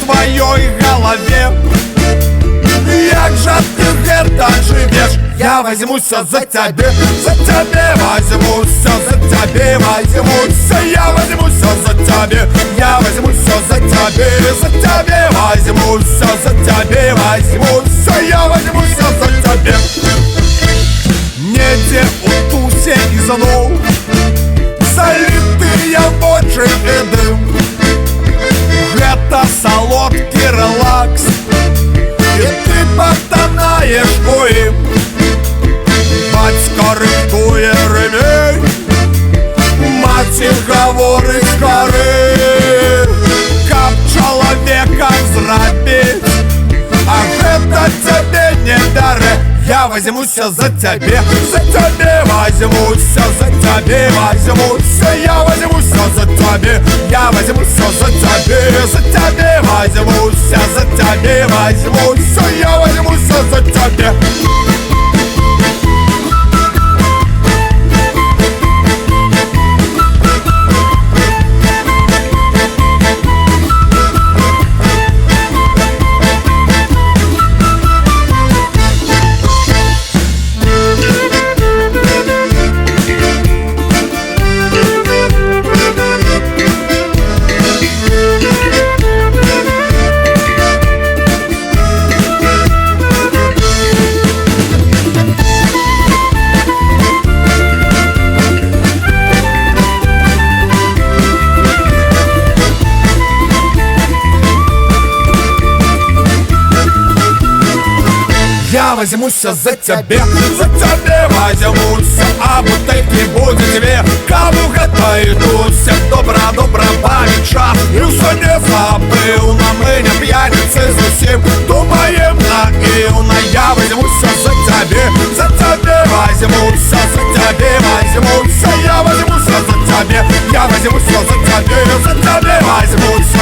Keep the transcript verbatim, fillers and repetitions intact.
твоей голове. Як же ты это живешь? Я возьмусь за тебе, за тебе возьмусь, за тебе возьмусь. Я возьмусь за тебе, я возьмусь за тебе, за тебе возьмусь, за тебе возьмусь. Я возьмусь за тебе. Неде у тусе и знов залитые в очи и дым. Это солодкий релакс, и ты потонаешь у им. Батько рихтує ремень, матір говорить скорей, как человека зробить, а это тебе не даре. Я возьмусь за тебе, за тебе возьмусь, за тебе возьмусь. Я возьмусь за тебе, я возьмусь за тебе, за тебе возьмусь, за тебе возьмусь. Я возьмусь за тебе. Я возьмусь за тебе, за тебе возьмусь, а бутылки будет две. Кому готовитесь, добра, добра память час. И все не забыл, на мы не пьяницы зовсім. Думаем наивно, я возьмусь за тебе, за тебе возьмусь, за тебе возьмусь. Я возьмусь за тебе, я возьмусь за тебе, за тебе возьмусь.